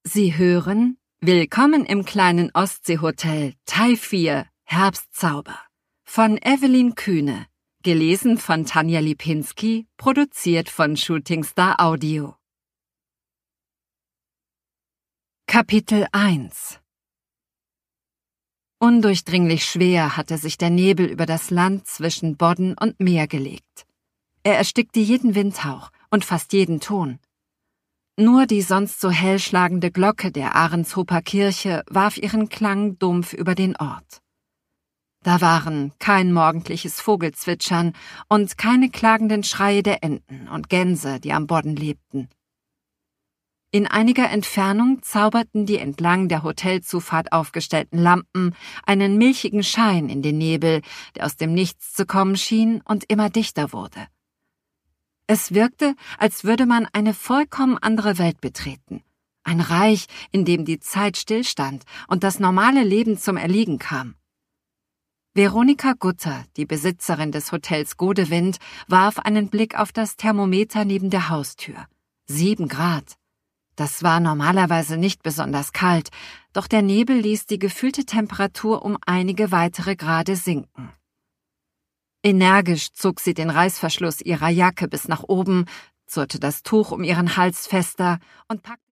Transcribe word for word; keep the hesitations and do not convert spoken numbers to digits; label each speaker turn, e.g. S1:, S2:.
S1: Sie hören Willkommen im kleinen Ostseehotel Teil vier Herbstzauber von Evelyn Kühne, gelesen von Tanja Lipinski, produziert von Shooting Star Audio. Kapitel eins. Undurchdringlich schwer hatte sich der Nebel über das Land zwischen Bodden und Meer gelegt. Er erstickte jeden Windhauch und fast jeden Ton. Nur die sonst so hell schlagende Glocke der Ahrenshoper Kirche warf ihren Klang dumpf über den Ort. Da waren kein morgendliches Vogelzwitschern und keine klagenden Schreie der Enten und Gänse, die am Bodden lebten. In einiger Entfernung zauberten die entlang der Hotelzufahrt aufgestellten Lampen einen milchigen Schein in den Nebel, der aus dem Nichts zu kommen schien und immer dichter wurde. Es wirkte, als würde man eine vollkommen andere Welt betreten. Ein Reich, in dem die Zeit stillstand und das normale Leben zum Erliegen kam. Veronika Gutter, die Besitzerin des Hotels Godewind, warf einen Blick auf das Thermometer neben der Haustür. Sieben Grad. Das war normalerweise nicht besonders kalt, doch der Nebel ließ die gefühlte Temperatur um einige weitere Grade sinken. Energisch zog sie den Reißverschluss ihrer Jacke bis nach oben, zurrte das Tuch um ihren Hals fester und packte